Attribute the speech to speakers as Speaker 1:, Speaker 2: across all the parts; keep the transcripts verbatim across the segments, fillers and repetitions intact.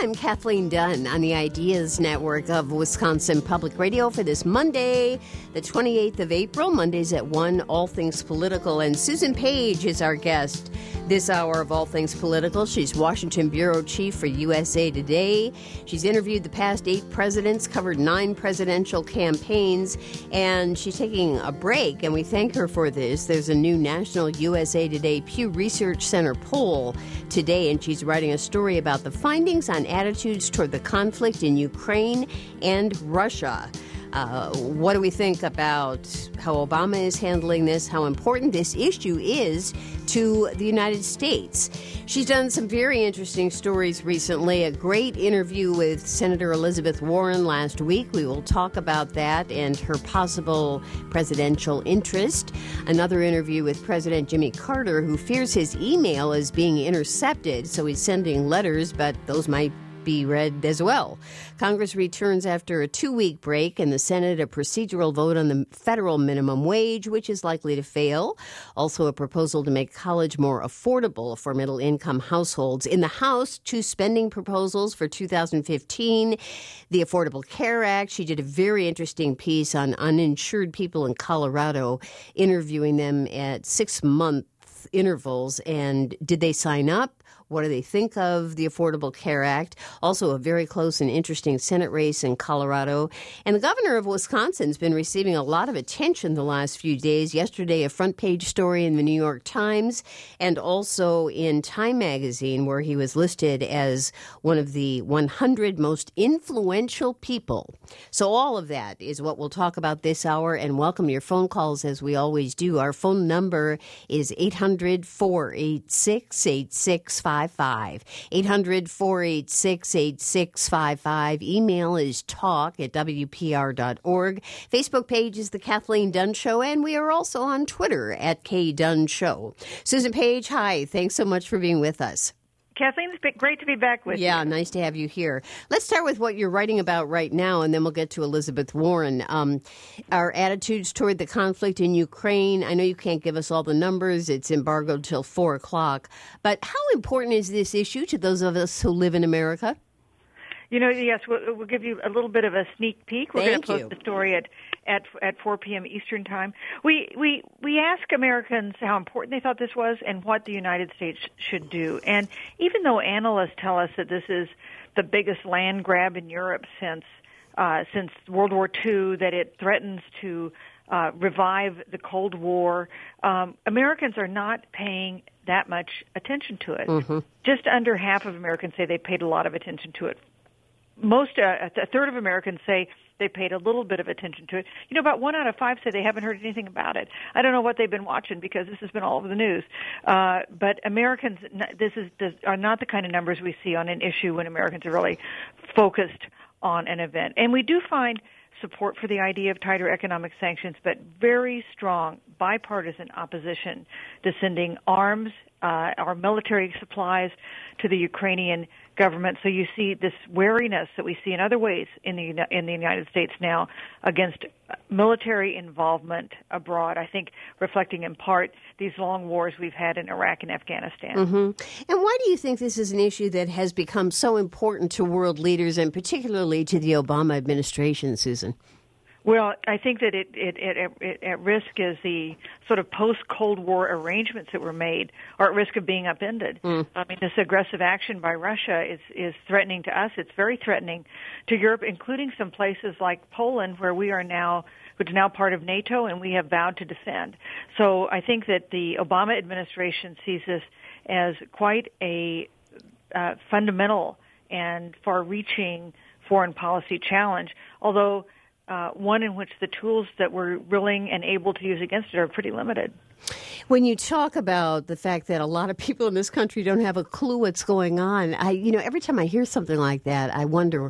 Speaker 1: I'm Kathleen Dunn on the Ideas Network of Wisconsin Public Radio for this Monday, the twenty-eighth of April. Mondays at one, All Things Political. And Susan Page is our guest this hour of All Things Political. She's Washington Bureau Chief for U S A Today. She's interviewed the past eight presidents, covered nine presidential campaigns, and she's taking a break, and we thank her for this. There's a new National U S A Today Pew Research Center poll today, and she's writing a story about the findings on attitudes toward the conflict in Ukraine and Russia. Uh, what do we think about how Obama is handling this, how important this issue is to the United States? She's done some very interesting stories recently, a great interview with Senator Elizabeth Warren last week. We will talk about that and her possible presidential interest. Another interview with President Jimmy Carter, who fears his email is being intercepted, so he's sending letters, but those might be read as well. Congress returns after a two-week break, and the Senate a procedural vote on the federal minimum wage, which is likely to fail. Also a proposal to make college more affordable for middle-income households. In the House, two spending proposals for two thousand fifteen. The Affordable Care Act. She did a very interesting piece on uninsured people in Colorado, interviewing them at six-month intervals. And did they sign up? What do they think of the Affordable Care Act? Also a very close and interesting Senate race in Colorado. And the governor of Wisconsin has been receiving a lot of attention the last few days. Yesterday, a front page story in the New York Times and also in Time magazine, where he was listed as one of the one hundred most influential people. So all of that is what we'll talk about this hour, and welcome your phone calls as we always do. Our phone number is eight hundred, four eight six, eight six five five. eight hundred, four eight six, eight six five five. Email is talk at W P R dot org. Facebook page is The Kathleen Dunn Show, and we are also on Twitter at K Dunn Show. Susan Page, hi. Thanks so much for being with us.
Speaker 2: Kathleen, it's been great to be back with
Speaker 1: yeah,
Speaker 2: you.
Speaker 1: Yeah, nice to have you here. Let's start with what you're writing about right now, and then we'll get to Elizabeth Warren. Um, our attitudes toward the conflict in Ukraine. I know you can't give us all the numbers. It's embargoed till four o'clock. But how important is this issue to those of us who live in America?
Speaker 2: You know, yes, we'll, we'll give you a little bit of a sneak peek. We're going to post
Speaker 1: you.
Speaker 2: the story at, at at four p.m. Eastern Time. We we we ask Americans how important they thought this was and what the United States should do. And even though analysts tell us that this is the biggest land grab in Europe since uh, since World War Two, that it threatens to uh, revive the Cold War, um, Americans are not paying that much attention to it. Mm-hmm. Just under half of Americans say they paid a lot of attention to it. Most, uh, a third of Americans say they paid a little bit of attention to it. You know, about one out of five say they haven't heard anything about it. I don't know what they've been watching because this has been all over the news. Uh, but Americans, this is this are not the kind of numbers we see on an issue when Americans are really focused on an event. And we do find support for the idea of tighter economic sanctions, but very strong bipartisan opposition to sending arms, uh, our military supplies to the Ukrainian government. So you see this wariness that we see in other ways in the in the United States now against military involvement abroad, I think reflecting in part these long wars we've had in Iraq and Afghanistan.
Speaker 1: Mm-hmm. And why do you think this is an issue that has become so important to world leaders and particularly to the Obama administration, Susan?
Speaker 2: Well, I think that it, it, it, it at risk is the sort of post-Cold War arrangements that were made are at risk of being upended. Mm. I mean, this aggressive action by Russia is, is threatening to us. It's very threatening to Europe, including some places like Poland, where we are now, which is now part of NATO, and we have vowed to defend. So I think that the Obama administration sees this as quite a uh, fundamental and far-reaching foreign policy challenge, although Uh, one in which the tools that we're willing and able to use against it are pretty limited.
Speaker 1: When you talk about the fact that a lot of people in this country don't have a clue what's going on, I, you know, every time I hear something like that, I wonder,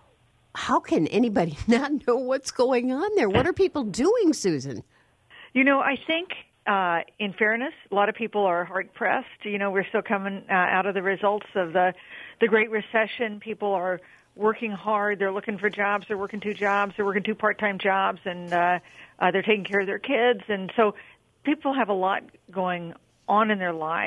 Speaker 1: how can anybody not know what's going on there? What are people doing, Susan?
Speaker 2: You know, I think, uh, in fairness, a lot of people are hard-pressed. You know, we're still coming uh, out of the results of the, the Great Recession. People are working hard. They're looking for jobs. They're working two jobs. They're working two part-time jobs, and uh, uh, they're taking care of their kids. And so people have a lot going on in their lives.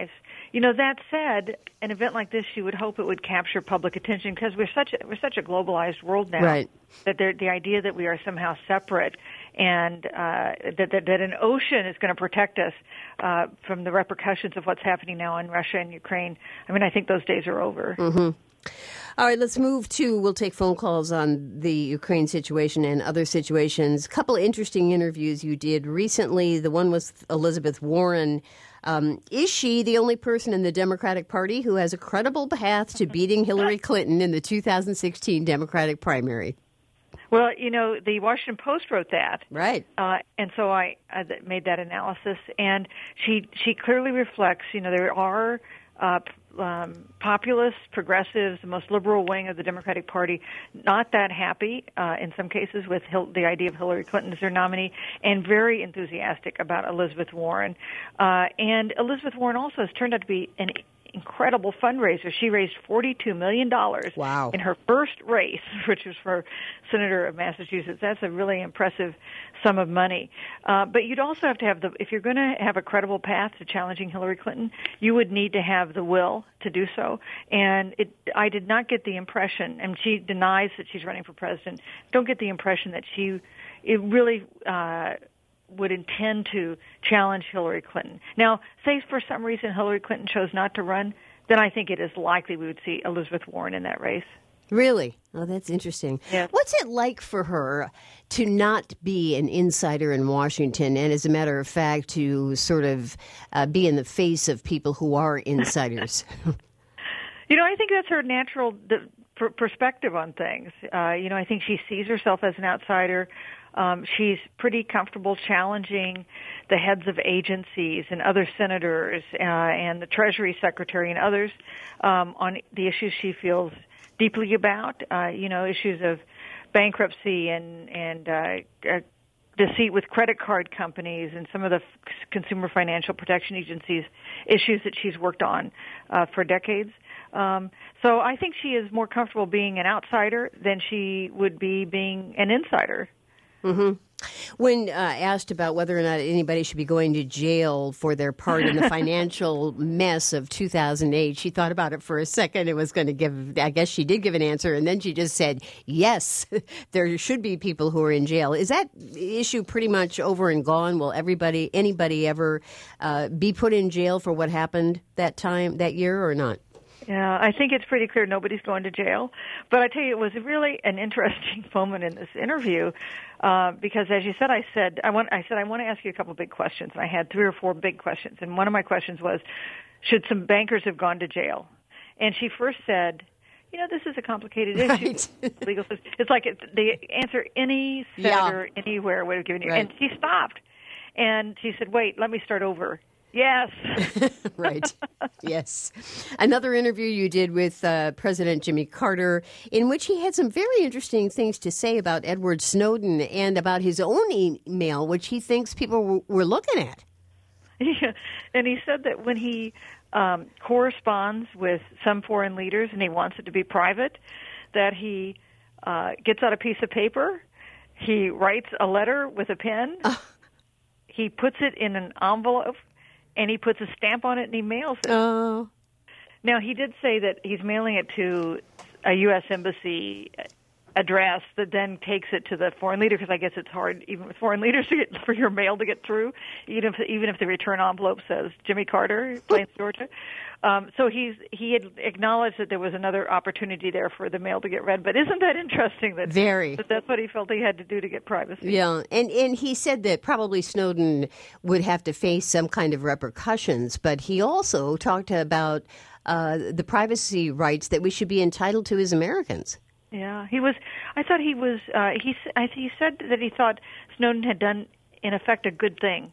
Speaker 2: You know, that said, an event like this, you would hope it would capture public attention because we're such a, we're such a globalized world now.
Speaker 1: Right.
Speaker 2: That there, the idea that we are somehow separate and uh, that, that that an ocean is going to protect us uh, from the repercussions of what's happening now in Russia and Ukraine. I mean, I think those days are over.
Speaker 1: Mm-hmm. All right, let's move to, we'll take phone calls on the Ukraine situation and other situations. A couple of interesting interviews you did recently. The one was Elizabeth Warren. Um, is she the only person in the Democratic Party who has a credible path to beating Hillary Clinton in the two thousand sixteen Democratic primary?
Speaker 2: Well, you know, the Washington Post wrote that.
Speaker 1: Right.
Speaker 2: Uh, and so I uh, made that analysis. And she she clearly reflects, you know, there are uh, um, populists, progressives, the most liberal wing of the Democratic Party, not that happy uh, in some cases with Hil- the idea of Hillary Clinton as their nominee, and very enthusiastic about Elizabeth Warren. Uh, and Elizabeth Warren also has turned out to be an incredible fundraiser. She raised forty-two million dollars
Speaker 1: wow.
Speaker 2: in her first race, which was for Senator of Massachusetts. That's a really impressive sum of money. Uh, but you'd also have to have the, if you're going to have a credible path to challenging Hillary Clinton, you would need to have the will to do so. And it, I did not get the impression, and she denies that she's running for president, don't get the impression that she, it really, uh, would intend to challenge Hillary Clinton. Now, say for some reason Hillary Clinton chose not to run, then I think it is likely we would see Elizabeth Warren in that race.
Speaker 1: Really? Oh, that's interesting.
Speaker 2: Yeah.
Speaker 1: What's it like for her to not be an insider in Washington and, as a matter of fact, to sort of uh, be in the face of people who are insiders?
Speaker 2: You know, I think that's her natural the, per- perspective on things. Uh, you know, I think she sees herself as an outsider. Um, she's pretty comfortable challenging the heads of agencies and other senators uh, and the Treasury Secretary and others um, on the issues she feels deeply about, uh, you know, issues of bankruptcy and, and uh, uh, deceit with credit card companies and some of the f- Consumer Financial Protection Agency's issues that she's worked on uh, for decades. Um, so I think she is more comfortable being an outsider than she would be being an insider.
Speaker 1: Mm-hmm. When uh, asked about whether or not anybody should be going to jail for their part in the financial mess of two thousand eight, she thought about it for a second and was going to give, I guess she did give an answer, and then she just said, yes, there should be people who are in jail. Is that issue pretty much over and gone? Will everybody, anybody ever uh, be put in jail for what happened that time, that year, or not?
Speaker 2: Yeah, I think it's pretty clear nobody's going to jail. But I tell you, it was really an interesting moment in this interview uh, because, as you said, I said I want. I said I want to ask you a couple big questions. And I had three or four big questions, and one of my questions was, should some bankers have gone to jail? And she first said, you know, this is a complicated issue.
Speaker 1: Right.
Speaker 2: Legal system. It's like it, the answer any senator yeah. anywhere would have given you.
Speaker 1: Right.
Speaker 2: And she stopped, and she said, wait, let me start over. Yes.
Speaker 1: Right. Yes. Another interview you did with uh, President Jimmy Carter, in which he had some very interesting things to say about Edward Snowden and about his own email, which he thinks people w- were looking at.
Speaker 2: Yeah. And he said that when he um, corresponds with some foreign leaders and he wants it to be private, that he uh, gets out a piece of paper, he writes a letter with a pen, uh. he puts it in an envelope, and he puts a stamp on it and he mails it.
Speaker 1: Oh.
Speaker 2: Now, he did say that he's mailing it to a U S embassy address that then takes it to the foreign leader, because I guess it's hard, even with foreign leaders, to get, for your mail to get through, even if, even if the return envelope says Jimmy Carter, Plains, Georgia. Um, so he's he had acknowledged that there was another opportunity there for the mail to get read. But isn't that interesting? That,
Speaker 1: Very.
Speaker 2: that that's what he felt he had to do to get privacy.
Speaker 1: Yeah, and, and he said that probably Snowden would have to face some kind of repercussions, but he also talked about uh, the privacy rights that we should be entitled to as Americans.
Speaker 2: Yeah, he was. I thought he was. Uh, he I, he said that he thought Snowden had done, in effect, a good thing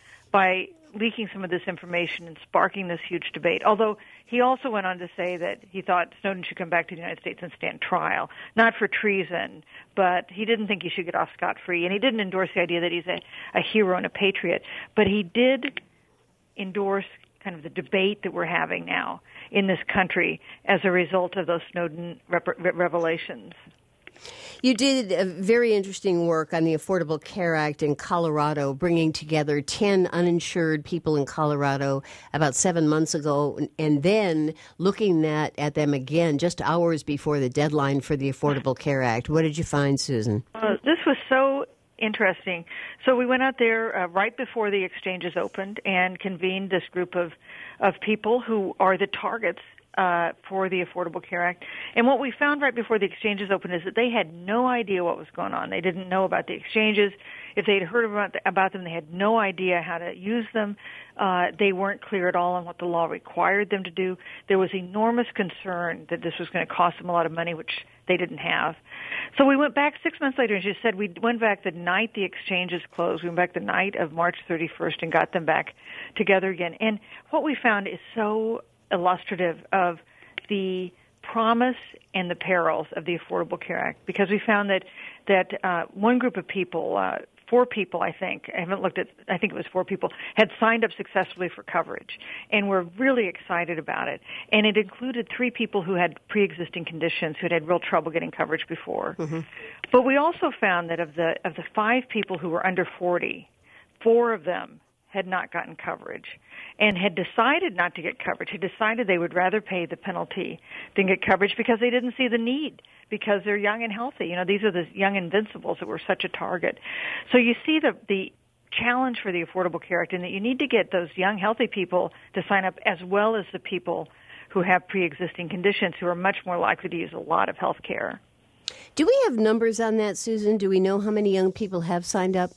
Speaker 2: by leaking some of this information and sparking this huge debate. Although he also went on to say that he thought Snowden should come back to the United States and stand trial, not for treason, but he didn't think he should get off scot-free, and he didn't endorse the idea that he's a, a hero and a patriot. But he did endorse kind of the debate that we're having now in this country as a result of those Snowden rep- revelations.
Speaker 1: You did a very interesting work on the Affordable Care Act in Colorado, bringing together ten uninsured people in Colorado about seven months ago, and then looking at, at them again just hours before the deadline for the Affordable Care Act. What did you find, Susan?
Speaker 2: Uh, this was so interesting. So we went out there uh, right before the exchanges opened and convened this group of, of people who are the targets Uh, for the Affordable Care Act. And what we found right before the exchanges opened is that they had no idea what was going on. They didn't know about the exchanges. If they'd heard about, the, about them, they had no idea how to use them. Uh, they weren't clear at all on what the law required them to do. There was enormous concern that this was going to cost them a lot of money, which they didn't have. So we went back six months later, and she said we went back the night the exchanges closed. We went back the night of March thirty-first and got them back together again. And what we found is so illustrative of the promise and the perils of the Affordable Care Act, because we found that that uh, one group of people, uh, four people, I think, I haven't looked at, I think it was four people, had signed up successfully for coverage, and were really excited about it. And it included three people who had pre-existing conditions, who had had real trouble getting coverage before. Mm-hmm. But we also found that of the of the five people who were under forty, four of them had not gotten coverage and had decided not to get coverage, had decided they would rather pay the penalty than get coverage because they didn't see the need, because they're young and healthy. You know, these are the young invincibles that were such a target. So you see the, the challenge for the Affordable Care Act, in that you need to get those young, healthy people to sign up, as well as the people who have pre-existing conditions, who are much more likely to use a lot of health care.
Speaker 1: Do we have numbers on that, Susan? Do we know how many young people have signed up?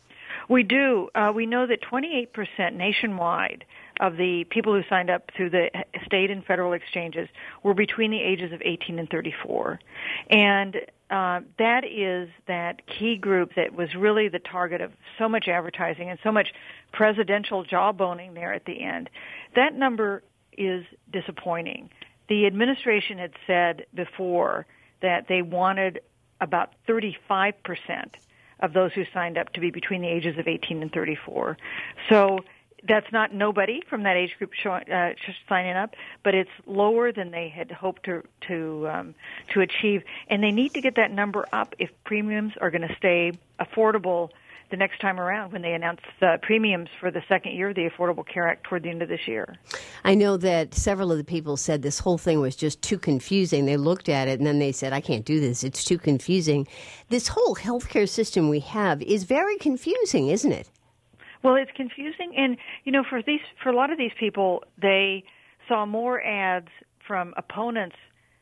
Speaker 2: We do. Uh, we know that twenty-eight percent nationwide of the people who signed up through the state and federal exchanges were between the ages of eighteen and thirty-four. And uh, that is that key group that was really the target of so much advertising and so much presidential jawboning there at the end. That number is disappointing. The administration had said before that they wanted about thirty-five percent of those who signed up to be between the ages of eighteen and thirty-four. So that's not nobody from that age group showing, uh, signing up, but it's lower than they had hoped to to um, to achieve. And they need to get that number up if premiums are going to stay affordable the next time around, when they announce the premiums for the second year of the Affordable Care Act toward the end of this year.
Speaker 1: I know that several of the people said this whole thing was just too confusing. They looked at it and then they said, I can't do this. It's too confusing. This whole healthcare system we have is very confusing, isn't it?
Speaker 2: Well, it's confusing. And, you know, for these, for a lot of these people, they saw more ads from opponents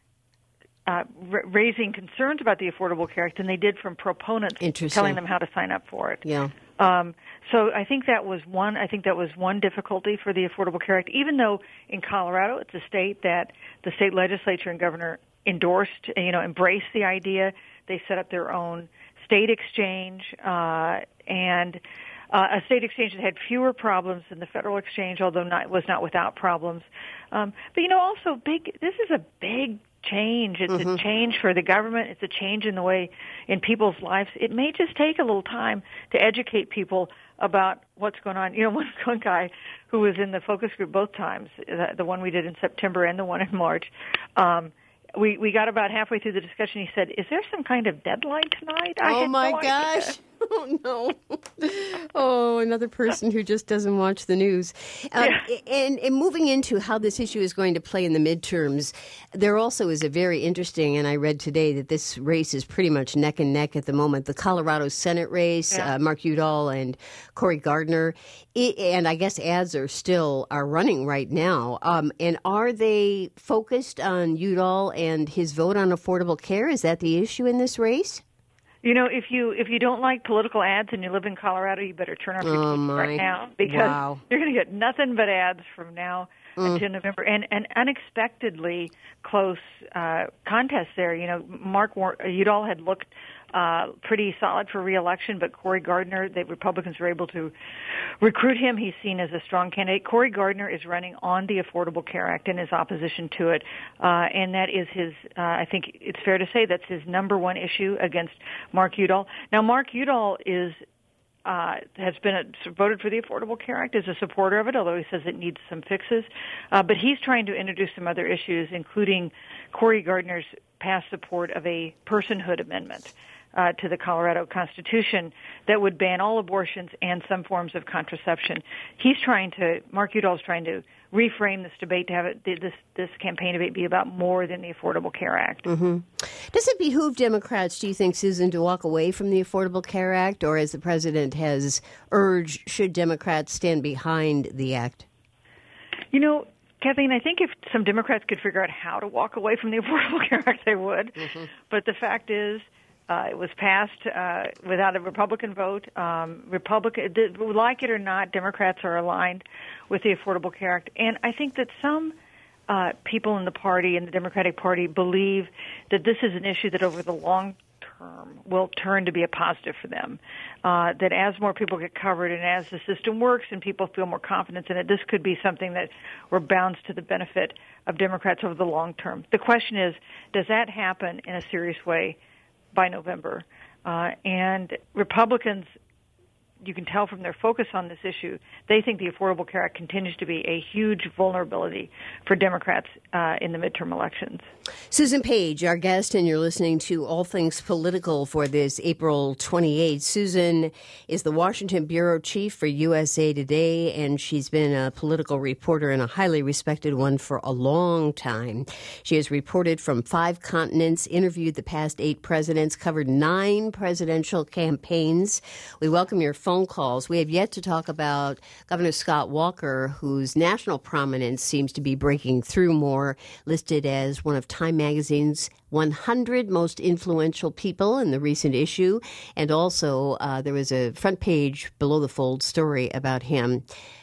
Speaker 2: Uh, r- raising concerns about the Affordable Care Act than they did from proponents telling them how to sign up for it.
Speaker 1: Yeah.
Speaker 2: Um, so I think that was one. I think that was one difficulty for the Affordable Care Act. Even though in Colorado, it's a state that the state legislature and governor endorsed, you know, embraced the idea. They set up their own state exchange, uh, and uh, a state exchange that had fewer problems than the federal exchange, although not was not without problems. Um, but you know, also big. This is a big change. It's mm-hmm. a change for the government. It's a change in the way in people's lives. It may just take a little time to educate people about what's going on. You know, one, one guy who was in the focus group both times, the, the one we did in September and the one in March, um, we, we got about halfway through the discussion. He said, is there some kind of deadline tonight? I
Speaker 1: oh,
Speaker 2: had
Speaker 1: my
Speaker 2: no
Speaker 1: gosh.
Speaker 2: Idea.
Speaker 1: Oh, no. Oh, another person who just doesn't watch the news. Uh, yeah. and, and moving into how this issue is going to play in the midterms, there also is a very interesting, and I read today that this race is pretty much neck and neck at the moment, the Colorado Senate race, yeah. uh, Mark Udall and Cory Gardner. It, and I guess ads are still are running right now. Um, and are they focused on Udall and his vote on affordable care? Is that the issue in this race?
Speaker 2: You know, if you if you don't like political ads and you live in Colorado, you better turn off your
Speaker 1: oh
Speaker 2: T V right now, because
Speaker 1: wow.
Speaker 2: you're going to get nothing but ads from now mm. until November, and an unexpectedly close uh, contest there. You know, Mark Udall had looked uh, pretty solid for re-election, but Cory Gardner, the Republicans were able to recruit him. He's seen as a strong candidate. Cory Gardner is running on the Affordable Care Act and his opposition to it, uh, and that is his, uh, I think it's fair to say that's his number one issue against Mark Udall. Now, Mark Udall is uh, has been a, voted for the Affordable Care Act, is a supporter of it, although he says it needs some fixes. Uh, but he's trying to introduce some other issues, including Cory Gardner's past support of a personhood amendment uh, to the Colorado Constitution that would ban all abortions and some forms of contraception. He's trying to, Mark Udall's trying to reframe this debate to have it, this this campaign debate be about more than the Affordable Care Act.
Speaker 1: Mm-hmm. Does it behoove Democrats, do you think, Susan, to walk away from the Affordable Care Act, or as the president has urged, should Democrats stand behind the act?
Speaker 2: You know, Kathleen, I think if some Democrats could figure out how to walk away from the Affordable Care Act, they would. Mm-hmm. But the fact is, Uh, it was passed uh, without a Republican vote. Um, Republican, like it or not, Democrats are aligned with the Affordable Care Act, and I think that some uh, people in the party, in the Democratic Party, believe that this is an issue that over the long term will turn to be a positive for them. Uh, that as more people get covered and as the system works and people feel more confidence in it, this could be something that rebounds to the benefit of Democrats over the long term. The question is, does that happen in a serious way by November? Uh, and Republicans, you can tell from their focus on this issue, they think the Affordable Care Act continues to be a huge vulnerability for Democrats uh, in the midterm elections.
Speaker 1: Susan Page, our guest, and you're listening to All Things Political for this April twenty-eighth. Susan is the Washington bureau chief for U S A Today, and she's been a political reporter and a highly respected one for a long time. She has reported from five continents, interviewed the past eight presidents, covered nine presidential campaigns. We welcome your phone calls. We have yet to talk about Governor Scott Walker, whose national prominence seems to be breaking through more, listed as one of Time Magazine's one hundred most influential people in the recent issue. And also, uh, there was a front page below the fold story about him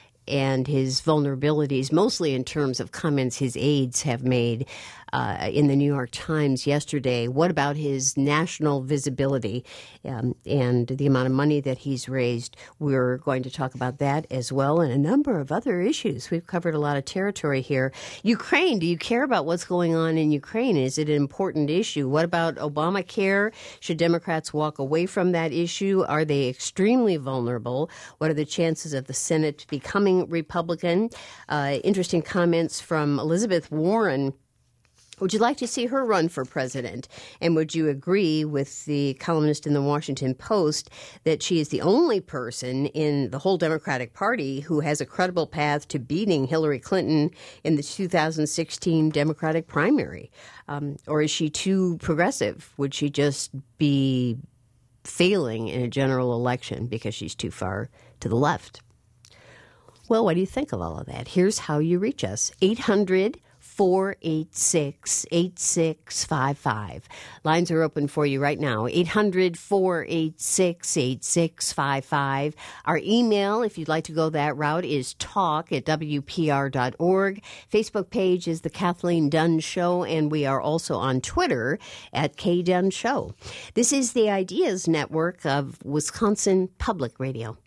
Speaker 1: and his vulnerabilities, mostly in terms of comments his aides have made uh, in the New York Times yesterday. What about his national visibility um, and the amount of money that he's raised? We're going to talk about that as well, and a number of other issues. We've covered a lot of territory here. Ukraine, do you care about what's going on in Ukraine? Is it an important issue? What about Obamacare? Should Democrats walk away from that issue? Are they extremely vulnerable? What are the chances of the Senate becoming Republican? Uh, interesting comments from Elizabeth Warren. Would you like to see her run for president? And would you agree with the columnist in the Washington Post that she is the only person in the whole Democratic Party who has a credible path to beating Hillary Clinton in the two thousand sixteen Democratic primary? Um, or is she too progressive? Would she just be failing in a general election because she's too far to the left? Well, what do you think of all of that? Here's how you reach us. eight hundred, four eight six, eight six five five. Lines are open for you right now. eight hundred, four eight six, eight six five five. Our email, if you'd like to go that route, is talk at w p r dot org. Facebook page is The Kathleen Dunn Show, and we are also on Twitter at K Dunn Show. This is the Ideas Network of Wisconsin Public Radio.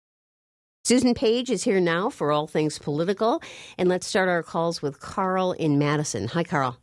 Speaker 1: Susan Page is here now for All Things Political, and let's start our calls with Carl in Madison. Hi, Carl.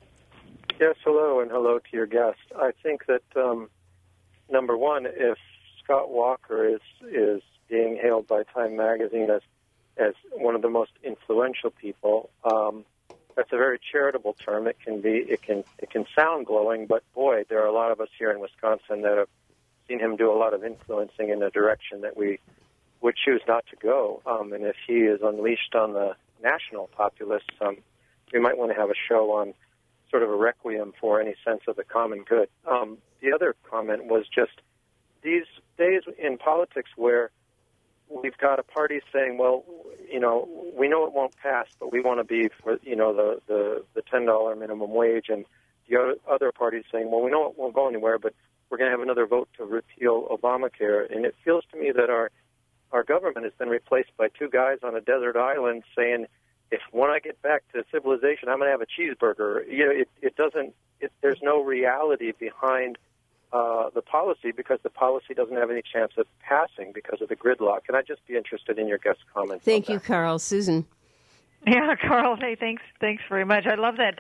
Speaker 3: Yes, hello, and hello to your guest. I think that, um, number one, if Scott Walker is is being hailed by Time Magazine as as one of the most influential people, um, that's a very charitable term. It can be, it can, it can sound glowing, but boy, there are a lot of us here in Wisconsin that have seen him do a lot of influencing in a direction that we would choose not to go. Um, and if he is unleashed on the national populace, um, we might want to have a show on sort of a requiem for any sense of the common good. Um, the other comment was just these days in politics where we've got a party saying, well, you know, we know it won't pass, but we want to be for, you know, the, the, the ten dollars minimum wage, and the other parties saying, well, we know it won't go anywhere, but we're going to have another vote to repeal Obamacare. And it feels to me that our Our government has been replaced by two guys on a desert island saying, if when I get back to civilization, I'm going to have a cheeseburger. You know, it, it doesn't, it, there's no reality behind uh, the policy because the policy doesn't have any chance of passing because of the gridlock. And I'd just be interested in your guest comments.
Speaker 1: Thank you, Carl. Susan.
Speaker 2: Yeah, Carl, hey, thanks, thanks very much. I love that.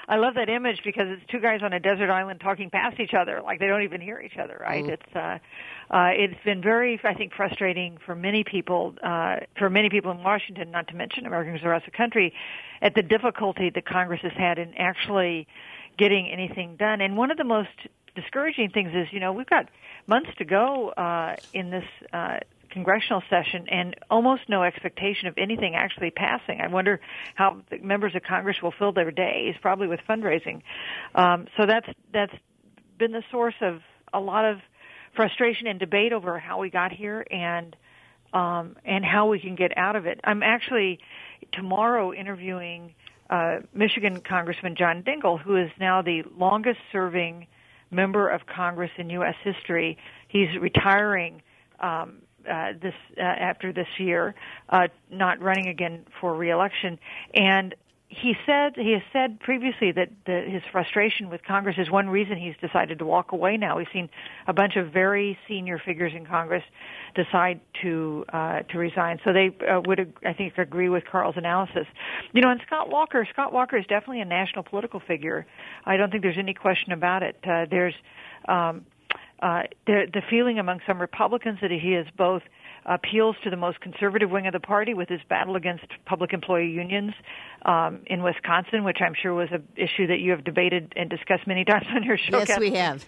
Speaker 2: I love that image because it's two guys on a desert island talking past each other, like they don't even hear each other, right? Mm. It's uh, uh, it's been very, I think, frustrating for many people, uh, for many people in Washington, not to mention Americans across the country, at the difficulty that Congress has had in actually getting anything done. And one of the most discouraging things is, you know, we've got months to go uh, in this uh, congressional session and almost no expectation of anything actually passing. I wonder how the members of Congress will fill their days, probably with fundraising. Um, so that's that's been the source of a lot of frustration and debate over how we got here and um, and how we can get out of it. I'm actually tomorrow interviewing uh, Michigan Congressman John Dingell, who is now the longest-serving member of Congress in U S history. He's retiring um, uh, this uh, after this year, uh, not running again for re-election. And he said he has said previously that the, his frustration with Congress is one reason he's decided to walk away now. We've seen a bunch of very senior figures in Congress decide to uh, to resign. So they uh, would, I think, agree with Carl's analysis. You know, and Scott Walker, Scott Walker is definitely a national political figure. I don't think there's any question about it. Uh, there's um, uh, the, the feeling among some Republicans that he is both appeals to the most conservative wing of the party with his battle against public employee unions um, in Wisconsin, which I'm sure was an issue that you have debated and discussed many times on your show.
Speaker 1: Yes,
Speaker 2: Kathleen.
Speaker 1: we have.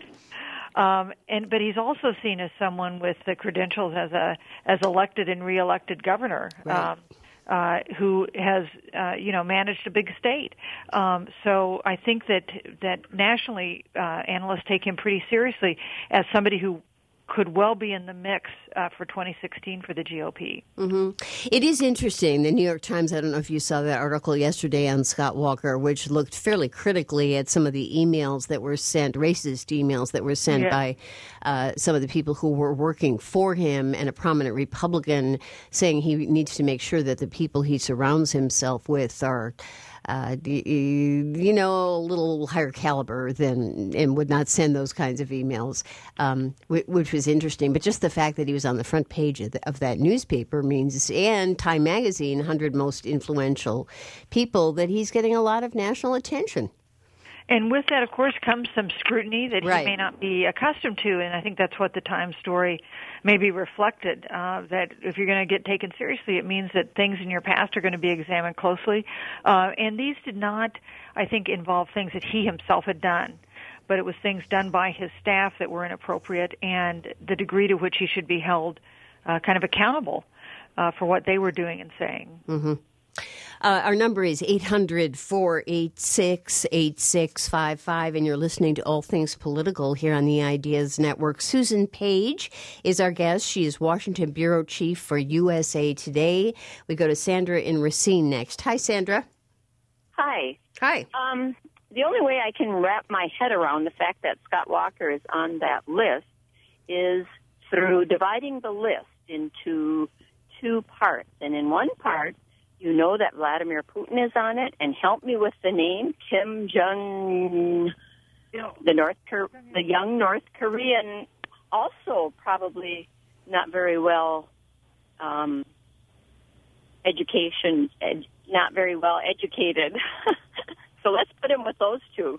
Speaker 2: Um, and but he's also seen as someone with the credentials as a as elected and reelected governor.
Speaker 1: Right.
Speaker 2: Um, uh, who has, uh, you know, managed a big state. Um, so I think that that nationally, uh, analysts take him pretty seriously as somebody who could well be in the mix uh, for twenty sixteen for the G O P.
Speaker 1: Mm-hmm. It is interesting. The New York Times, I don't know if you saw that article yesterday on Scott Walker, which looked fairly critically at some of the emails that were sent, racist emails that were sent yeah. by uh, some of the people who were working for him, and a prominent Republican saying he needs to make sure that the people he surrounds himself with are Uh, you know, a little higher caliber than, and would not send those kinds of emails, um, which was interesting. But just the fact that he was on the front page of, the, of that newspaper means, and Time Magazine, one hundred most influential people, that he's getting a lot of national attention.
Speaker 2: And with that, of course, comes some scrutiny that
Speaker 1: right.
Speaker 2: he may not be accustomed to, and I think that's what the Times story maybe reflected, uh, that if you're going to get taken seriously, it means that things in your past are going to be examined closely. Uh, and these did not, I think, involve things that he himself had done, but it was things done by his staff that were inappropriate, and the degree to which he should be held uh, kind of accountable uh, for what they were doing and saying.
Speaker 1: Mm-hmm. Uh, our number is eight hundred, four eight six, eight six five five, and you're listening to All Things Political here on the Ideas Network. Susan Page is our guest. She is Washington Bureau Chief for U S A Today. We go to Sandra in Racine next. Hi, Sandra.
Speaker 4: Hi.
Speaker 1: Hi.
Speaker 4: Um, the only way I can wrap my head around the fact that Scott Walker is on that list is through dividing the list into two parts. And in one part, you know that Vladimir Putin is on it, and help me with the name, Kim Jong, the North, the young North Korean, also probably not very well um, education, ed, not very well educated. So let's put him with those two.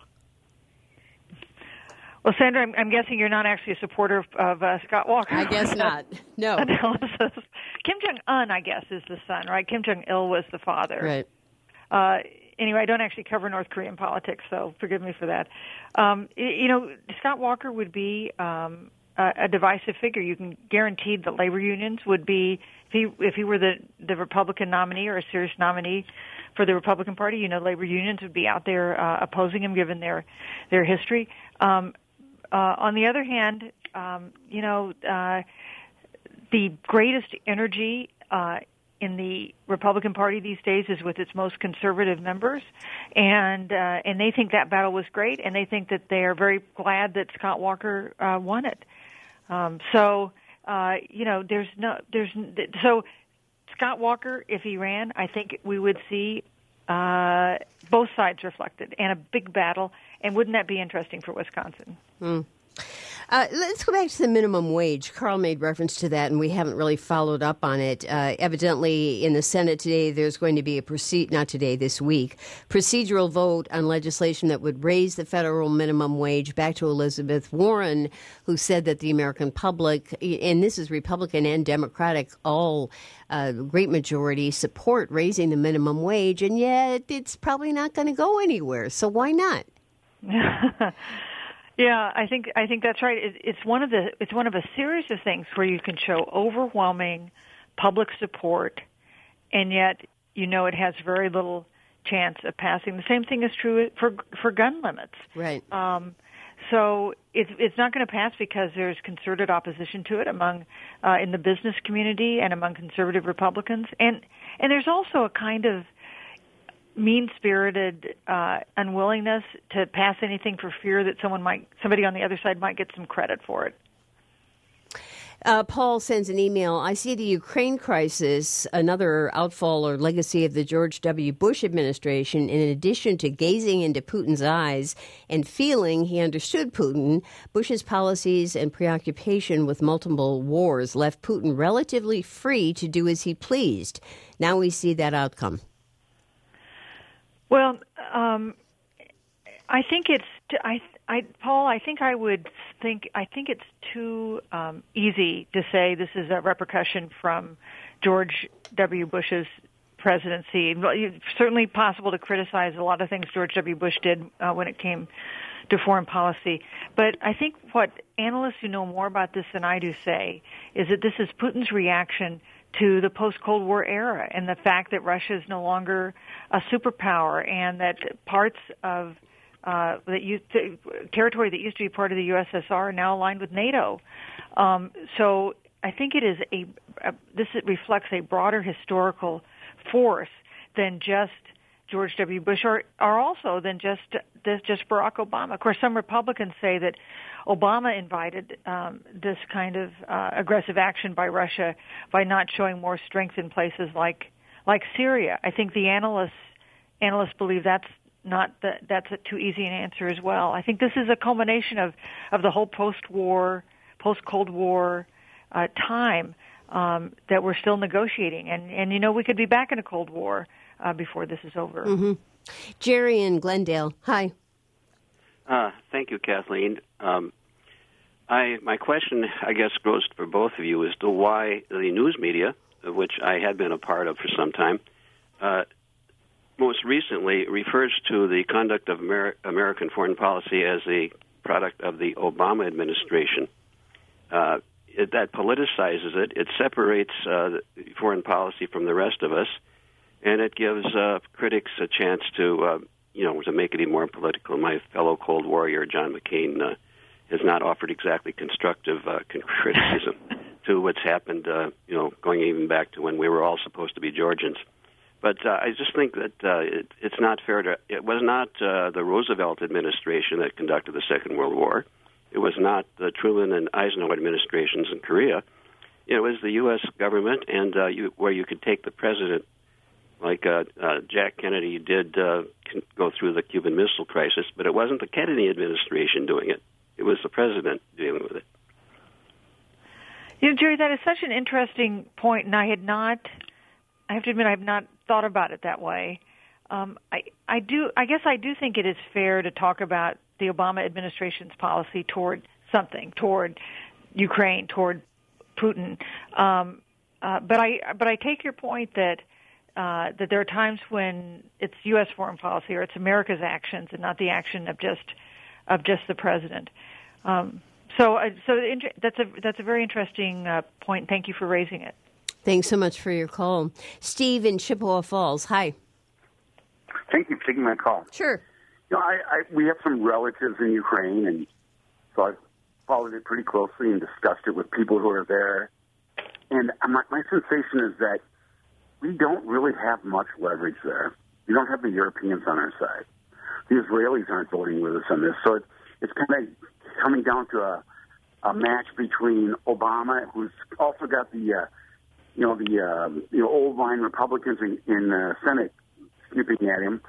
Speaker 2: Well, Sandra, I'm, I'm guessing you're not actually a supporter of, of uh, Scott Walker.
Speaker 1: I guess not. No.
Speaker 2: Analysis. Kim Jong-un, I guess, is the son, right? Kim Jong-il was the father.
Speaker 1: Right.
Speaker 2: Uh, anyway, I don't actually cover North Korean politics, so forgive me for that. Um, you know, Scott Walker would be um, a, a divisive figure. You can guarantee that labor unions would be, if he, if he were the, the Republican nominee or a serious nominee for the Republican Party, you know, labor unions would be out there uh, opposing him given their, their history. Um, Uh, on the other hand, um, you know, uh, the greatest energy uh, in the Republican Party these days is with its most conservative members, and uh, and they think that battle was great, and they think that they are very glad that Scott Walker uh, won it. Um, so, uh, you know, there's no, there's so Scott Walker, if he ran, I think we would see uh, both sides reflected and a big battle. And wouldn't that be interesting for Wisconsin?
Speaker 1: Mm. Uh, let's go back to the minimum wage. Carl made reference to that, and we haven't really followed up on it. Uh, evidently, in the Senate today, there's going to be a proceed not today, this week, procedural vote on legislation that would raise the federal minimum wage. Back to Elizabeth Warren, who said that the American public, and this is Republican and Democratic, all uh, great majority support raising the minimum wage, and yet it's probably not going to go anywhere. So why not?
Speaker 2: Yeah, I think I think that's right. It, it's one of the it's one of a series of things where you can show overwhelming public support, and yet you know it has very little chance of passing. The same thing is true for for gun limits.
Speaker 1: Right.
Speaker 2: Um, so it's it's not going to pass because there's concerted opposition to it among uh, in the business community and among conservative Republicans, and and there's also a kind of mean-spirited uh, unwillingness to pass anything for fear that someone might, somebody on the other side might get some credit for it.
Speaker 1: Uh, Paul sends an email. I see the Ukraine crisis, another outfall or legacy of the George W. Bush administration, in addition to gazing into Putin's eyes and feeling he understood Putin. Bush's policies and preoccupation with multiple wars left Putin relatively free to do as he pleased. Now we see that outcome.
Speaker 2: Well, um, I think it's I, I, Paul. I think I would think I think it's too um, easy to say this is a repercussion from George W. Bush's presidency. It's certainly possible to criticize a lot of things George W. Bush did uh, when it came to foreign policy, but I think what analysts who know more about this than I do say is that this is Putin's reaction to the post-Cold War era and the fact that Russia is no longer a superpower and that parts of uh, that used to, territory that used to be part of the U S S R are now aligned with NATO. Um, so I think it is a, a this reflects a broader historical force than just George W. Bush, or, or also than just just Barack Obama. Of course, some Republicans say that Obama invited um, this kind of uh, aggressive action by Russia by not showing more strength in places like like Syria. I think the analysts analysts believe that's not the, that's a too easy an answer as well. I think this is a culmination of, of the whole post-war, post-Cold War uh, time um, that we're still negotiating, and and you know we could be back in a Cold War uh, before this is over.
Speaker 1: Mm-hmm. Jerry in Glendale, hi.
Speaker 5: Uh, thank you, Kathleen. Um, I my question, I guess, goes for both of you as to why the news media, of which I had been a part of for some time, uh, most recently refers to the conduct of Amer- American foreign policy as a product of the Obama administration. Uh, it, that politicizes it. It separates uh, foreign policy from the rest of us, and it gives uh, critics a chance to, uh, you know, to make it even more political. My fellow Cold Warrior, John McCain, uh, has not offered exactly constructive uh, criticism to what's happened, uh, you know, going even back to when we were all supposed to be Georgians. But uh, I just think that uh, it, it's not fair to, it was not uh, the Roosevelt administration that conducted the Second World War. It was not the Truman and Eisenhower administrations in Korea. It was the U S government, and uh, you, where you could take the president, like uh, uh, Jack Kennedy did uh, go through the Cuban Missile Crisis, but it wasn't the Kennedy administration doing it. It was the president dealing with it.
Speaker 2: You know, Jerry, that is such an interesting point, and I had not, I have to admit, I have not thought about it that way. Um, I, I do, I guess I do think it is fair to talk about the Obama administration's policy toward something, toward Ukraine, toward Putin. Um, uh, but I, but I take your point that uh, that there are times when it's U S foreign policy or it's America's actions and not the action of just of just the president. Um, so, uh, so that's a that's a very interesting uh, point. Thank you for raising it.
Speaker 1: Thanks so much for your call, Steve in Chippewa Falls. Hi.
Speaker 6: Thank you for taking my call.
Speaker 1: Sure.
Speaker 6: You know, I, I we have some relatives in Ukraine, and so I've followed it pretty closely and discussed it with people who are there. And my, my sensation is that we don't really have much leverage there. We don't have the Europeans on our side. The Israelis aren't voting with us on this. So it, it's kind of coming down to a, a match between Obama, who's also got the, uh, you know, the um, you know old line Republicans in, in the Senate snipping at him,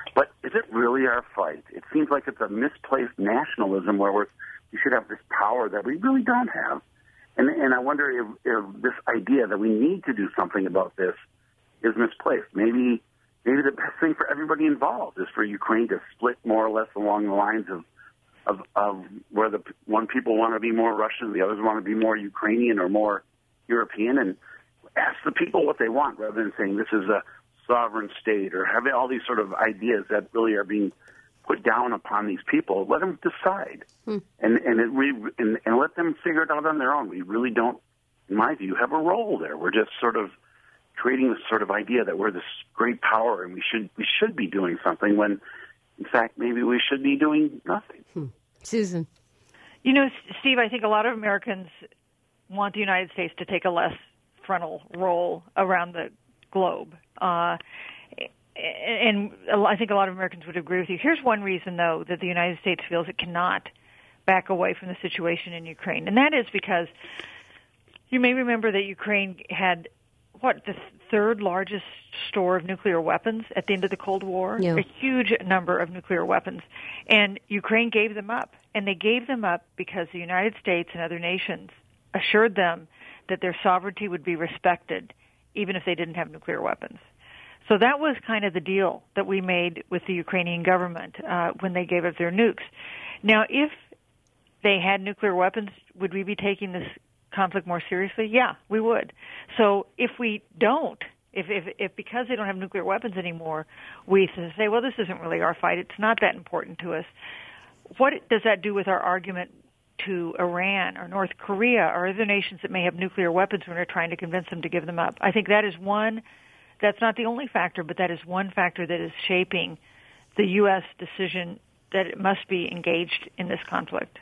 Speaker 6: But is it really our fight? It seems like it's a misplaced nationalism where we're, we should have this power that we really don't have. And, and I wonder if, if this idea that we need to do something about this is misplaced. Maybe maybe the best thing for everybody involved is for Ukraine to split more or less along the lines of of, of where the one people want to be more Russian, the others want to be more Ukrainian or more European, and ask the people what they want rather than saying this is a sovereign state or having all these sort of ideas that really are being put down upon these people. Let them decide, hmm. and and, it re, and and let them figure it out on their own. We really don't, in my view, have a role there. We're just sort of creating this sort of idea that we're this great power and we should we should be doing something when, in fact, maybe we should be doing nothing.
Speaker 1: Hmm. Susan,
Speaker 2: you know, Steve, I think a lot of Americans want the United States to take a less frontal role around the globe. Uh, and I think a lot of Americans would agree with you. Here's one reason, though, that the United States feels it cannot back away from the situation in Ukraine, and that is because you may remember that Ukraine had, what, the third largest store of nuclear weapons at the end of the Cold War,
Speaker 1: yeah.
Speaker 2: a huge number of nuclear weapons, and Ukraine gave them up, and they gave them up because the United States and other nations assured them that their sovereignty would be respected even if they didn't have nuclear weapons. So that was kind of the deal that we made with the Ukrainian government uh, when they gave up their nukes. Now, if they had nuclear weapons, would we be taking this conflict more seriously? Yeah, we would. So if we don't, if, if, if because they don't have nuclear weapons anymore, we say, well, this isn't really our fight, it's not that important to us, what does that do with our argument to Iran or North Korea or other nations that may have nuclear weapons when we're trying to convince them to give them up? I think that is one, that's not the only factor, but that is one factor that is shaping the U S decision that it must be engaged in this conflict.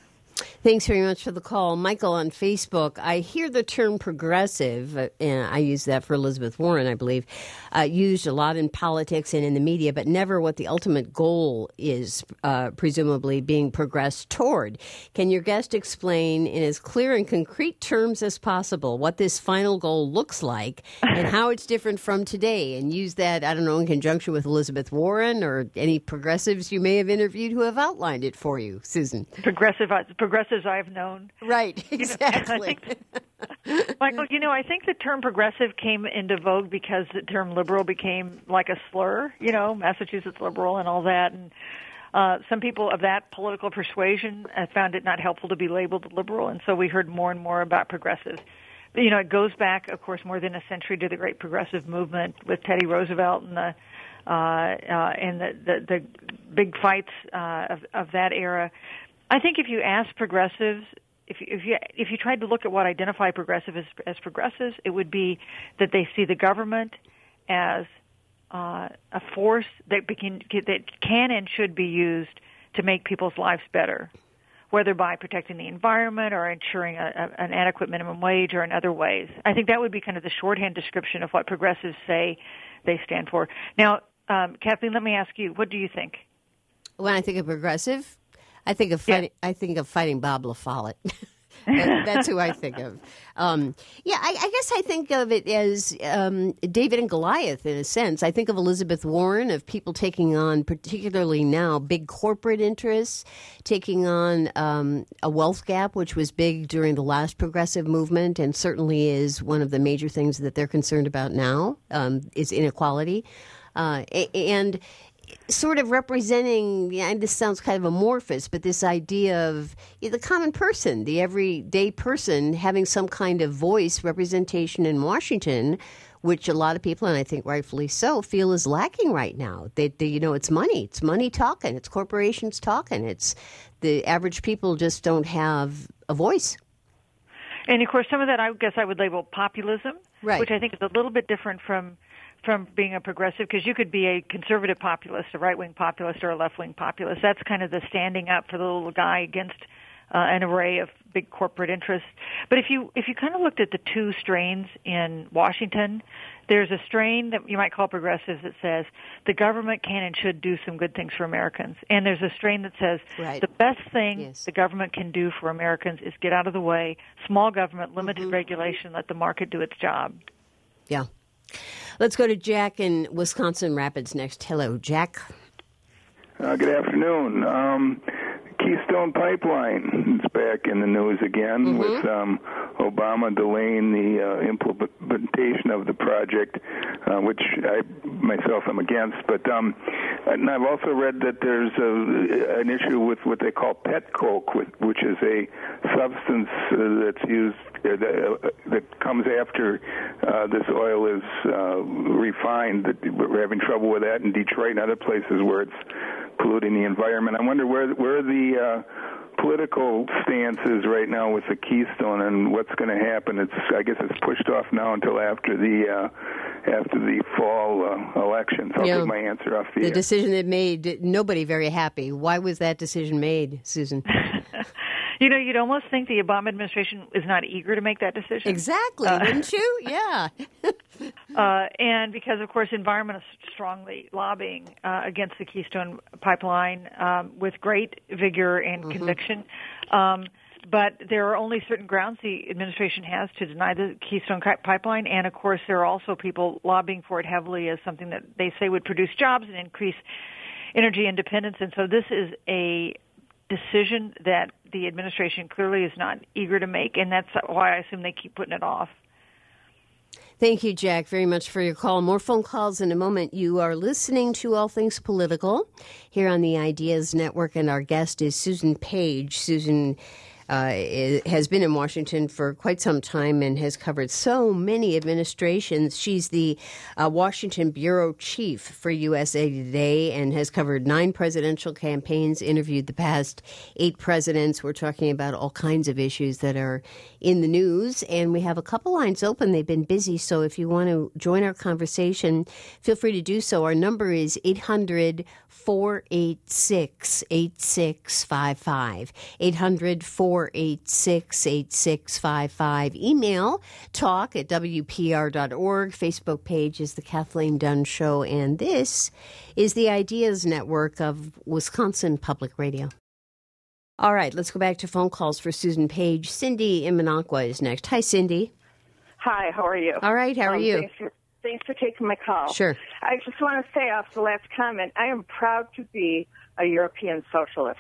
Speaker 1: Thanks very much for the call. Michael on Facebook, I hear the term progressive, uh, and I use that for Elizabeth Warren, I believe, uh, used a lot in politics and in the media, but never what the ultimate goal is, uh, presumably being progressed toward. Can your guest explain in as clear and concrete terms as possible what this final goal looks like and how it's different from today? And use that, I don't know, in conjunction with Elizabeth Warren or any progressives you may have interviewed who have outlined it for you, Susan.
Speaker 2: Progressive, uh, progressives I've known.
Speaker 1: Right, exactly.
Speaker 2: You know, Michael, you know, I think the term progressive came into vogue because the term liberal became like a slur, you know, Massachusetts liberal and all that. And uh, some people of that political persuasion found it not helpful to be labeled liberal, and so we heard more and more about progressives. But, you know, it goes back, of course, more than a century to the great progressive movement with Teddy Roosevelt and the uh, uh, and the, the, the big fights uh, of, of that era. I think if you ask progressives, if you, if you if you tried to look at what identify progressive as, as progressives, it would be that they see the government as uh, a force that can, that can and should be used to make people's lives better, whether by protecting the environment or ensuring a, a, an adequate minimum wage or in other ways. I think that would be kind of the shorthand description of what progressives say they stand for. Now, um, Kathleen, let me ask you, what do you think?
Speaker 1: When I think of progressive, I think of fighting, yeah. I think of fighting Bob La Follette. that, that's who I think of. Um, yeah, I, I guess I think of it as um, David and Goliath in a sense. I think of Elizabeth Warren, of people taking on, particularly now, big corporate interests, taking on um, a wealth gap, which was big during the last progressive movement and certainly is one of the major things that they're concerned about now, um, is inequality. Uh, and sort of representing, yeah, and this sounds kind of amorphous, but this idea of you know, the common person, the everyday person having some kind of voice, representation in Washington, which a lot of people, and I think rightfully so, feel is lacking right now. They, they, you know, it's money. It's money talking. It's corporations talking. It's the average people just don't have a voice.
Speaker 2: And, of course, some of that I guess I would label populism,
Speaker 1: right,
Speaker 2: which I think is a little bit different from from being a progressive, because you could be a conservative populist, a right-wing populist, or a left-wing populist. That's kind of the standing up for the little guy against uh, an array of big corporate interests. But if you if you kind of looked at the two strains in Washington, there's a strain that you might call progressive that says the government can and should do some good things for Americans. And there's a strain that says
Speaker 1: right.
Speaker 2: the best thing
Speaker 1: yes.
Speaker 2: the government can do for Americans is get out of the way, small government, limited mm-hmm. regulation, let the market do its job.
Speaker 1: Yeah. Let's go to Jack in Wisconsin Rapids next. Hello, Jack.
Speaker 7: Uh, good afternoon. Um, Keystone Pipeline is back in the news again mm-hmm. with um, Obama delaying the uh, implementation of the project, uh, which I myself am against. But um, and I've also read that there's a, an issue with what they call pet coke, which is a substance uh, that's used uh, that, uh, that comes after uh, this oil is uh, refined. That we're having trouble with that in Detroit and other places where it's polluting the environment. I wonder where where the uh, political stance is right now with the Keystone and what's going to happen. It's I guess it's pushed off now until after the uh, after the fall uh, elections. I'll
Speaker 1: yeah.
Speaker 7: give my answer off the
Speaker 1: The
Speaker 7: air.
Speaker 1: decision that made nobody very happy. Why was that decision made, Susan?
Speaker 2: You know, you'd almost think the Obama administration is not eager to make that decision.
Speaker 1: Exactly,
Speaker 2: uh,
Speaker 1: wouldn't you? Yeah.
Speaker 2: uh, and because, of course, environmentalists strongly lobbying uh, against the Keystone Pipeline um, with great vigor and mm-hmm. conviction. Um, but there are only certain grounds the administration has to deny the Keystone Pipeline, and, of course, there are also people lobbying for it heavily as something that they say would produce jobs and increase energy independence. And so this is a decision that the administration clearly is not eager to make, and that's why I assume they keep putting it off.
Speaker 1: Thank you, Jack, very much for your call. More phone calls in a moment. You are listening to All Things Political here on the Ideas Network, and our guest is Susan Page. Susan uh, has been in Washington for quite some time and has covered so many administrations. She's the uh, Washington bureau chief for U S A Today and has covered nine presidential campaigns, interviewed the past eight presidents. We're talking about all kinds of issues that are in the news, and we have a couple lines open. They've been busy, so if you want to join our conversation, feel free to do so. Our number is eight hundred, four eight six, eight six five five, eight hundred, four eight six, eight six five five. Email talk at W P R dot org. Facebook page is The Kathleen Dunn Show, and this is the Ideas Network of Wisconsin Public Radio. All right, let's go back to phone calls for Susan Page. Cindy in Minocqua is next. Hi, Cindy.
Speaker 8: Hi, how are you?
Speaker 1: All right, how are
Speaker 8: um,
Speaker 1: you?
Speaker 8: Thanks for, thanks for taking my call.
Speaker 1: Sure.
Speaker 8: I just want to say off the last comment, I am proud to be a European socialist.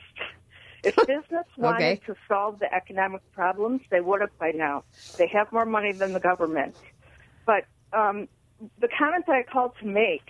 Speaker 8: If business wanted
Speaker 1: okay.
Speaker 8: to solve the economic problems, they would have by now. They have more money than the government. But um, the comment that I called to make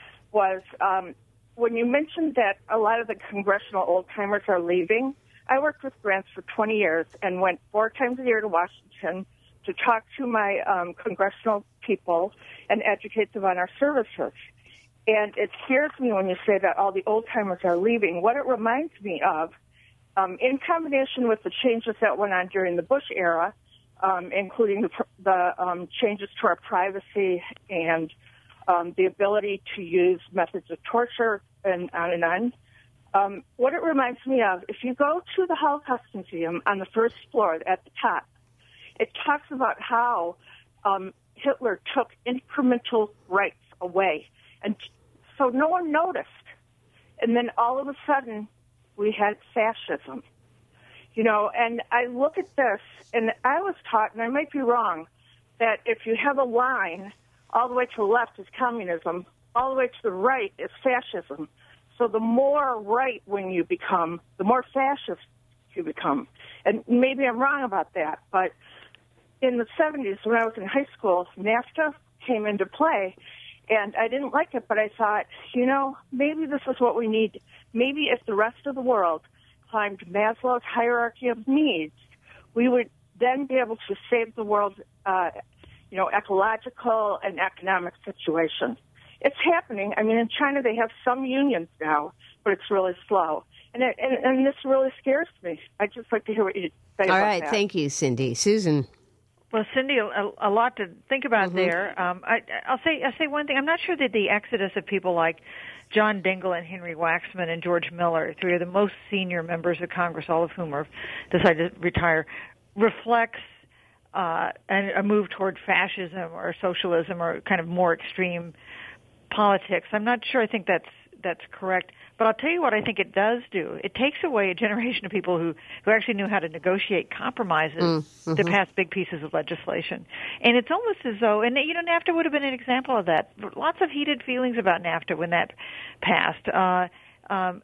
Speaker 8: was um, when you mentioned that a lot of the congressional old-timers are leaving, I worked with grants for twenty years and went four times a year to Washington to talk to my um, congressional people and educate them on our services. And it scares me when you say that all the old-timers are leaving. What it reminds me of, um, in combination with the changes that went on during the Bush era, um, including the, the um, changes to our privacy and um, the ability to use methods of torture and on and on, Um, what it reminds me of, if you go to the Holocaust Museum on the first floor at the top, it talks about how um, Hitler took incremental rights away. And so no one noticed. And then all of a sudden, we had fascism. You know, and I look at this, and I was taught, and I might be wrong, that if you have a line, all the way to the left is communism, all the way to the right is fascism. So the more right-wing you become, the more fascist you become. And maybe I'm wrong about that, but in the seventies, when I was in high school, NAFTA came into play, and I didn't like it, but I thought, you know, maybe this is what we need. Maybe if the rest of the world climbed Maslow's hierarchy of needs, we would then be able to save the world's, uh, you know, ecological and economic situation. It's happening. I mean, in China, they have some unions now, but it's really slow. And, it, and, and this really scares me. I'd just like to hear what you say
Speaker 1: All
Speaker 8: about
Speaker 1: right.
Speaker 8: that.
Speaker 1: Thank you, Cindy. Susan.
Speaker 2: Well, Cindy, a, a lot to think about mm-hmm. there. Um, I, I'll say I'll say one thing. I'm not sure that the exodus of people like John Dingell and Henry Waxman and George Miller, three of the most senior members of Congress, all of whom have decided to retire, reflects uh, a, a move toward fascism or socialism or kind of more extreme politics. I'm not sure I think that's that's correct. But I'll tell you what I think it does do. It takes away a generation of people who, who actually knew how to negotiate compromises mm-hmm. to pass big pieces of legislation. And it's almost as though, and you know, NAFTA would have been an example of that. Lots of heated feelings about NAFTA when that passed. Uh, um,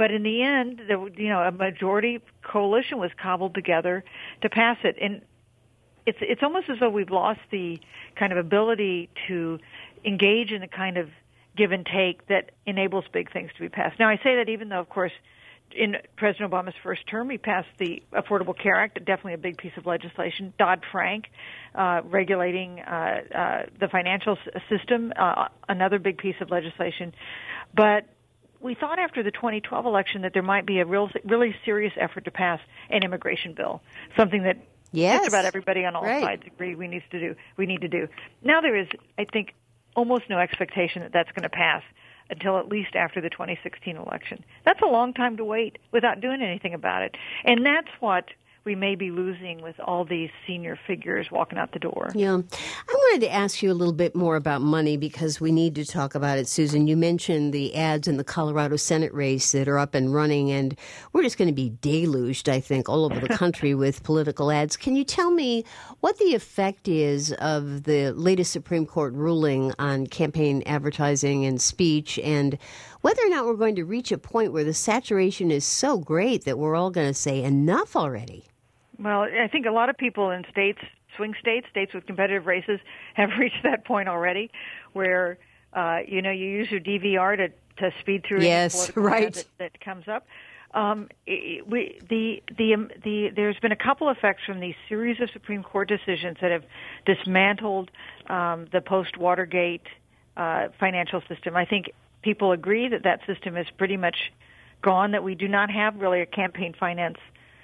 Speaker 2: but in the end, the, you know, a majority coalition was cobbled together to pass it. And it's it's almost as though we've lost the kind of ability to engage in the kind of give and take that enables big things to be passed. Now, I say that even though, of course, in President Obama's first term, he passed the Affordable Care Act, definitely a big piece of legislation. Dodd-Frank, uh, regulating uh, uh, the financial s- system, uh, another big piece of legislation. But we thought after the twenty twelve election that there might be a real, really serious effort to pass an immigration bill, something that
Speaker 1: yes.
Speaker 2: just about everybody on all
Speaker 1: right.
Speaker 2: sides agree we need to do. We need to do. Now there is, I think, almost no expectation that that's going to pass until at least after the twenty sixteen election. That's a long time to wait without doing anything about it. And that's what we may be losing with all these senior figures walking out the door.
Speaker 1: Yeah. I wanted to ask you a little bit more about money because we need to talk about it, Susan. You mentioned the ads in the Colorado Senate race that are up and running, and we're just going to be deluged, I think, all over the country with political ads. Can you tell me what the effect is of the latest Supreme Court ruling on campaign advertising and speech, and whether or not we're going to reach a point where the saturation is so great that we're all going to say enough already?
Speaker 2: Well, I think a lot of people in states, swing states, states with competitive races, have reached that point already where, uh, you know, you use your D V R to, to speed through
Speaker 1: yes,
Speaker 2: any political
Speaker 1: right.
Speaker 2: ad that, that comes up. Um, it, we, the, the, um, the, there's been a couple effects from these series of Supreme Court decisions that have dismantled um, the post-Watergate uh, financial system. I think people agree that that system is pretty much gone, that we do not have really a campaign finance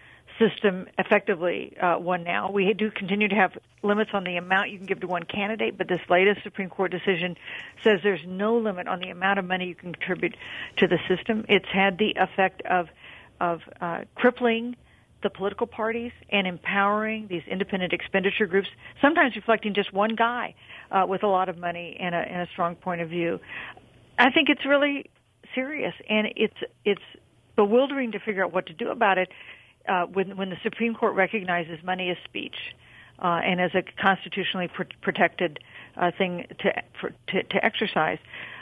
Speaker 2: system effectively uh, one now. We do continue to have limits on the amount you can give to one candidate, but this latest Supreme Court decision says there's no limit on the amount of money you can contribute to the system. It's had the effect of of uh, crippling the political parties and empowering these independent expenditure groups, sometimes reflecting just one guy uh, with a lot of money and a, and a strong point of view. I think it's really serious, and it's it's bewildering to figure out what to do about it. Uh, when, when the Supreme Court recognizes money as speech uh, and as a constitutionally pr- protected uh, thing to, for, to to exercise,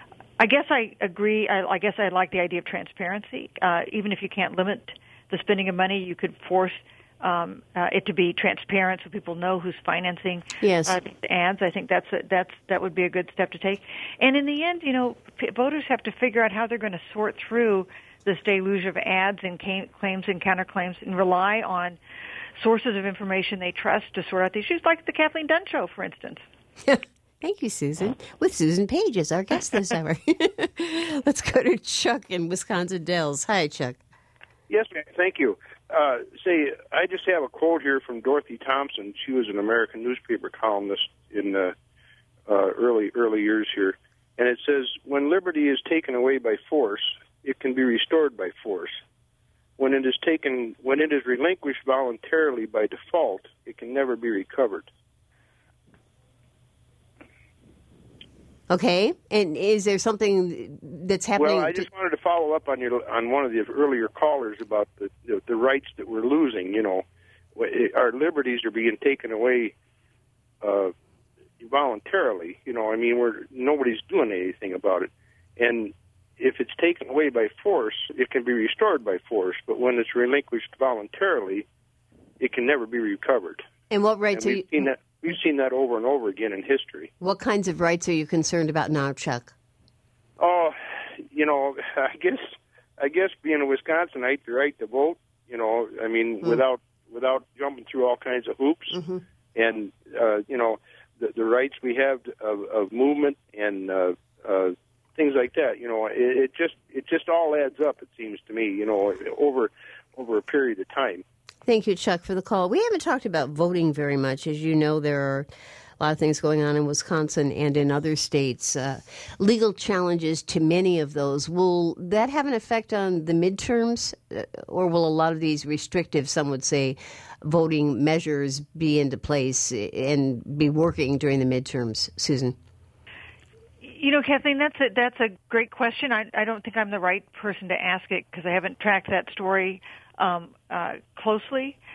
Speaker 2: I guess I agree. I, I guess I like the idea of transparency. Uh, even if you can't limit the spending of money, you could force um, uh, it to be transparent so people know who's financing
Speaker 1: yes.
Speaker 2: uh, ads. I think that's a, that's that would be a good step to take. And in the end, you know, p- voters have to figure out how they're going to sort through this deluge of ads and claims and counterclaims and rely on sources of information they trust to sort out the issues, like the Kathleen Dunn Show, for instance.
Speaker 1: Thank you, Susan. With Susan Page as our guest this hour. Let's go to Chuck in Wisconsin Dells. Hi, Chuck.
Speaker 9: Yes, ma'am. Thank you. Uh, say, I just have a quote here from Dorothy Thompson. She was an American newspaper columnist in the uh, early early years here, and it says, "When liberty is taken away by force, it can be restored by force. When it is taken, when it is relinquished voluntarily by default, it can never be recovered."
Speaker 1: Okay, and is there something that's happening?
Speaker 9: Well, I just to... wanted to follow up on your on one of the earlier callers about the the, the rights that we're losing. You know, our liberties are being taken away uh, voluntarily. You know, I mean, we're nobody's doing anything about it, and if it's taken away by force, it can be restored by force. But when it's relinquished voluntarily, it can never be recovered.
Speaker 1: And what rights
Speaker 9: and
Speaker 1: are
Speaker 9: we've
Speaker 1: you?
Speaker 9: Seen that, we've seen that over and over again in history.
Speaker 1: What kinds of rights are you concerned about now, Chuck?
Speaker 9: Oh, you know, I guess I guess being a Wisconsinite, the right to vote. You know, I mean, mm. without without jumping through all kinds of hoops,
Speaker 1: mm-hmm.
Speaker 9: and uh, you know, the, the rights we have of, of movement and uh, uh, things like that. You know, it, it just it just all adds up. It seems to me. You know, over over a period of time.
Speaker 1: Thank you, Chuck, for the call. We haven't talked about voting very much. As you know, there are a lot of things going on in Wisconsin and in other states. Uh, legal challenges to many of those. Will that have an effect on the midterms, uh, or will a lot of these restrictive, some would say, voting measures be into place and be working during the midterms? Susan?
Speaker 2: You know, Kathleen, that's a, that's a great question. I, I don't think I'm the right person to ask it because I haven't tracked that story um, uh, closely.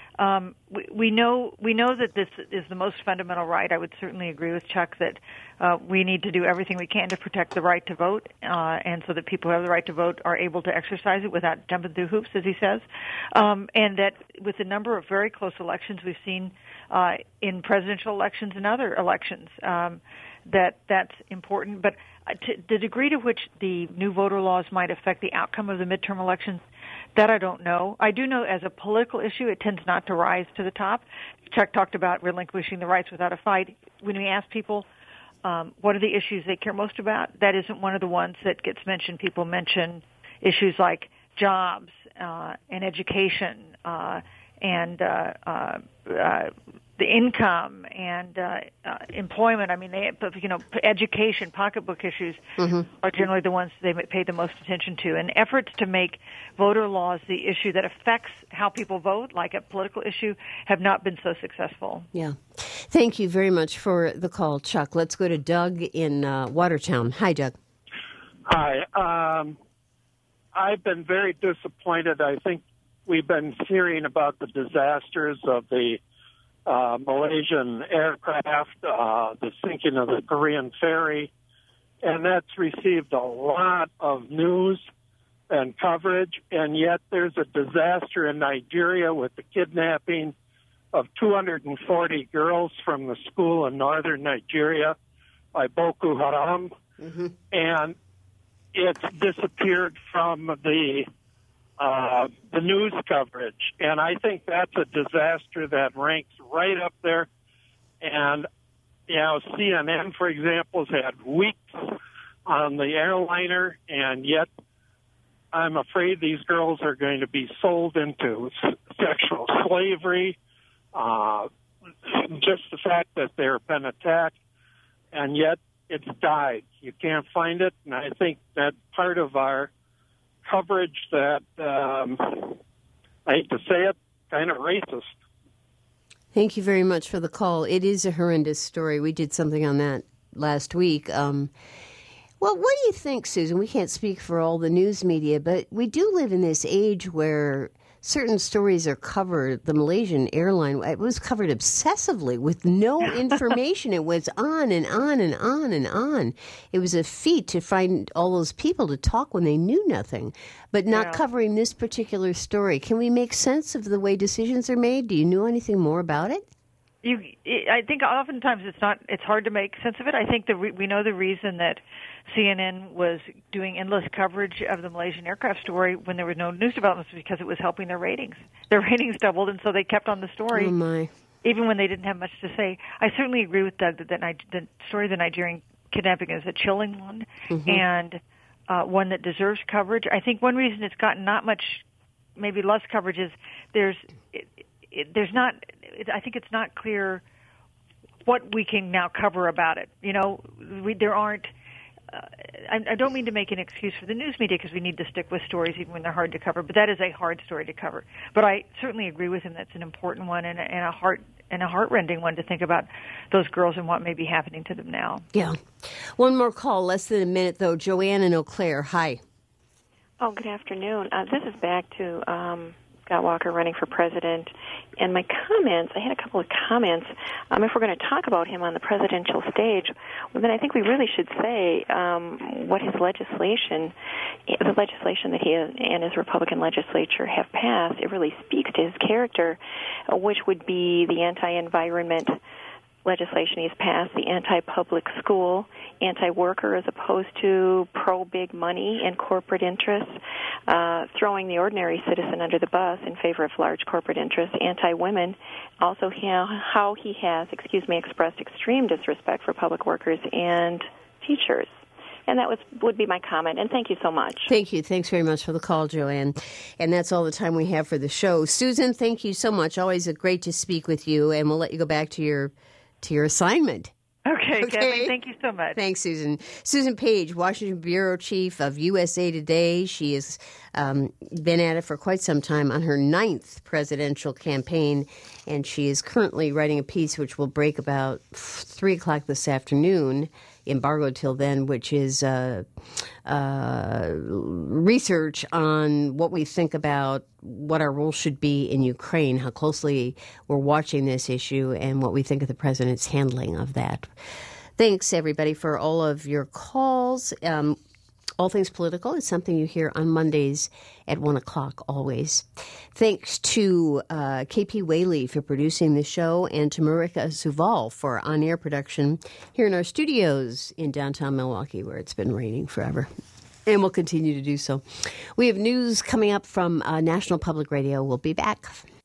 Speaker 2: Um, we, we know we know that this is the most fundamental right. I would certainly agree with Chuck that uh, we need to do everything we can to protect the right to vote, uh, and so that people who have the right to vote are able to exercise it without jumping through hoops, as he says. Um, and that with the number of very close elections we've seen uh, in presidential elections and other elections, um, that that's important. But to the degree to which the new voter laws might affect the outcome of the midterm elections, that I don't know. I do know as a political issue, it tends not to rise to the top. Chuck talked about relinquishing the rights without a fight. When we ask people um, what are the issues they care most about, that isn't one of the ones that gets mentioned. People mention issues like jobs uh, and education uh, and uh, uh, uh, the income and uh, uh, employment. I mean, they, you know, education, pocketbook issues mm-hmm. are generally the ones they pay the most attention to. And efforts to make voter laws the issue that affects how people vote, like a political issue, have not been so successful.
Speaker 1: Yeah. Thank you very much for the call, Chuck. Let's go to Doug in uh, Watertown. Hi, Doug.
Speaker 10: Hi. Um, I've been very disappointed. I think we've been hearing about the disasters of the Uh, Malaysian aircraft, uh, the sinking of the Korean ferry, and that's received a lot of news and coverage, and yet there's a disaster in Nigeria with the kidnapping of two hundred forty girls from the school in northern Nigeria by Boko Haram, mm-hmm. and it's disappeared from the Uh, the news coverage, and I think that's a disaster that ranks right up there. And, you know, C N N, for example, has had weeks on the airliner, and yet I'm afraid these girls are going to be sold into s- sexual slavery, uh, just the fact that they've been attacked, and yet it's died. You can't find it, and I think that part of our coverage that, um, I hate to say it, kind of racist.
Speaker 1: Thank you very much for the call. It is a horrendous story. We did something on that last week. Um, well, what do you think, Susan? We can't speak for all the news media, but we do live in this age where certain stories are covered. The Malaysian airline, it was covered obsessively with no information. It was on and on and on and on. It was a feat to find all those people to talk when they knew nothing, but not
Speaker 2: yeah.
Speaker 1: covering this particular story. Can we make sense of the way decisions are made? Do you know anything more about it?
Speaker 2: You, I think oftentimes it's not. It's hard to make sense of it. I think the re, we know the reason that C N N was doing endless coverage of the Malaysian aircraft story when there were no news developments was because it was helping their ratings. Their ratings doubled, and so they kept on the story,
Speaker 1: oh my.
Speaker 2: even when they didn't have much to say. I certainly agree with Doug that the, the story of the Nigerian kidnapping is a chilling one, mm-hmm. and uh, one that deserves coverage. I think one reason it's gotten not much, maybe less coverage is there's. It, It, there's not, it, I think it's not clear what we can now cover about it. You know, we, there aren't, uh, I, I don't mean to make an excuse for the news media because we need to stick with stories even when they're hard to cover, but that is a hard story to cover. But I certainly agree with him that's an important one and a, and a heart and a heart-rending one to think about those girls and what may be happening to them now.
Speaker 1: Yeah. One more call, less than a minute though. Joanne in Eau Claire, hi.
Speaker 11: Oh, good afternoon. Uh, this is back to um, Scott Walker running for president. And my comments, I had a couple of comments. Um, if we're going to talk about him on the presidential stage, well, then I think we really should say um, what his legislation, the legislation that he and his Republican legislature have passed, it really speaks to his character, which would be the anti-environment legislation he's passed, the anti-public school, anti-worker as opposed to pro-big money and corporate interests, uh, throwing the ordinary citizen under the bus in favor of large corporate interests, anti-women, also how, how he has, excuse me, expressed extreme disrespect for public workers and teachers. And that was, would be my comment. And thank you so much.
Speaker 1: Thank you. Thanks very much for the call, Joanne. And that's all the time we have for the show. Susan, thank you so much. Always a great to speak with you. And we'll let you go back to your to your assignment.
Speaker 2: Okay, okay. Kathleen, thank you so much.
Speaker 1: Thanks, Susan. Susan Page, Washington Bureau Chief of U S A Today. She has um, been at it for quite some time on her ninth presidential campaign, and she is currently writing a piece which will break about three o'clock this afternoon embargo till then, which is uh, uh, research on what we think about what our role should be in Ukraine, how closely we're watching this issue, and what we think of the president's handling of that. Thanks, everybody, for all of your calls. Um, All Things Political is something you hear on Mondays at one o'clock always. Thanks to uh, K P Whaley for producing the show and to Marika Suval for on-air production here in our studios in downtown Milwaukee, where it's been raining forever. And will continue to do so. We have news coming up from uh, National Public Radio. We'll be back.